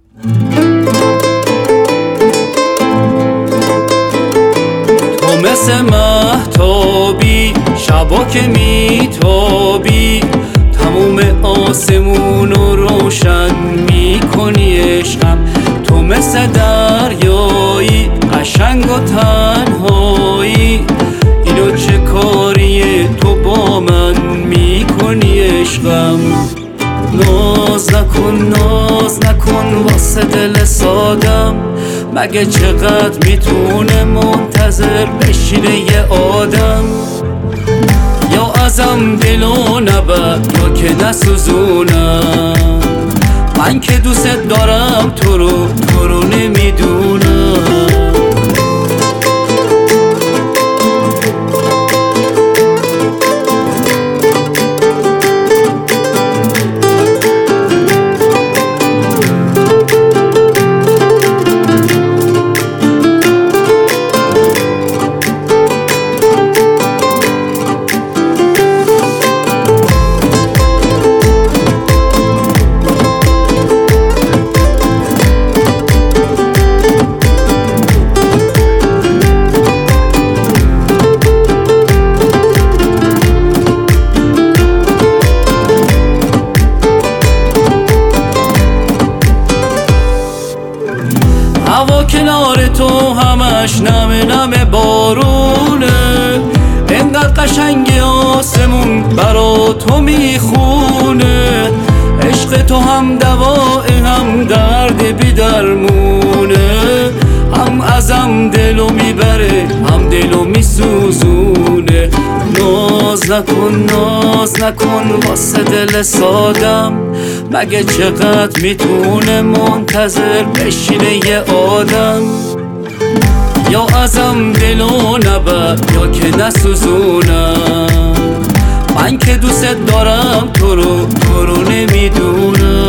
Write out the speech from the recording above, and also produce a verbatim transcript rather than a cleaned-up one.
تو مثل مهتابی شبا که میتابی، تموم آسمون رو روشن میکنی عشقم. تو مثل دریایی قشنگ و تنهایی، اینو چه کاریه تو با من میکنی عشقم. ناز نکن ناز نکن واسه دل سادم، مگه چقدر میتونه منتظر بشینه یه آدم. یا ازم دلو نبر یا که نسوزونم، من که دوست دارم تو رو تو رو نمیدونم. هوا کنار تو همش نمه نمه بارونه، انقدر قشنگ آسمون برا تو میخونه. عشق تو هم دواه هم درد بی درمونه، هم ازم دلو میبره هم دلو میسوزونه. ناز نکن ناز نکن واسه دل سادم، مگه چقدر میتونه منتظر بشینه یه آدم. یا ازم دلو نبر یا که نسوزونم، من که دوست دارم تو رو تو رو نمیدونم.